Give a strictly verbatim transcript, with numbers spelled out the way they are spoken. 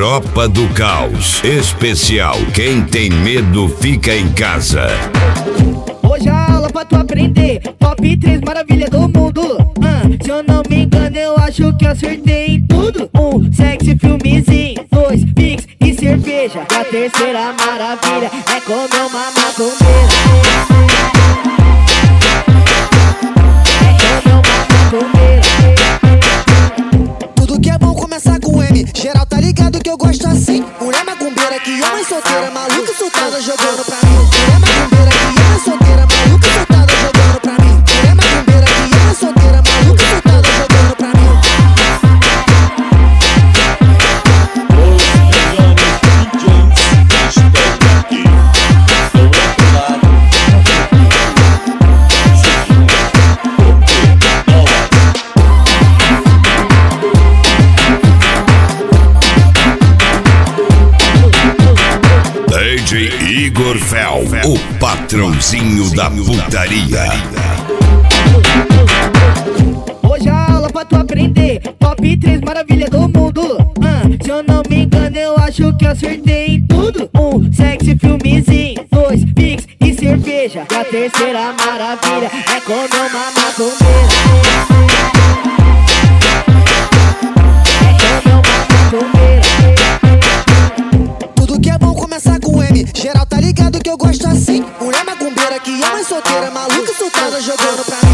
Tropa do Caos. Especial. Quem tem medo fica em casa. Hoje a aula pra tu aprender. Top três maravilha do mundo. ah, Se eu não me engano, eu acho que acertei em tudo. Um, sexy filmezinho. Dois, pix e cerveja. E a terceira maravilha é comer uma macumbeira. É comer uma macumbeira. Tudo que é bom começa com M. Geral tá ligado que eu gosto assim. Mulher macumbeira que é mãe solteira, maluca soltada jogando pra mim. Mulher macumbeira que é mãe solteira, maluca soltada jogando pra mim. Mulher macumbeira que é mãe solteira, maluca soltada jogando pra mim. D J Igor Fel, o patrãozinho da putaria. Hoje a aula pra tu aprender. Top três maravilha do mundo. ah, Se eu não me engano, eu acho que acertei em tudo. Um, sexy filmezinho. Dois, pix e cerveja. E a terceira maravilha é comer uma macumbeira. É comer uma macumbeira. Tudo que é bom começa com M. Geral tá ligado que eu gosto assim. Mulher macumbeira que é mãe solteira, maluca soltada jogando pra mim.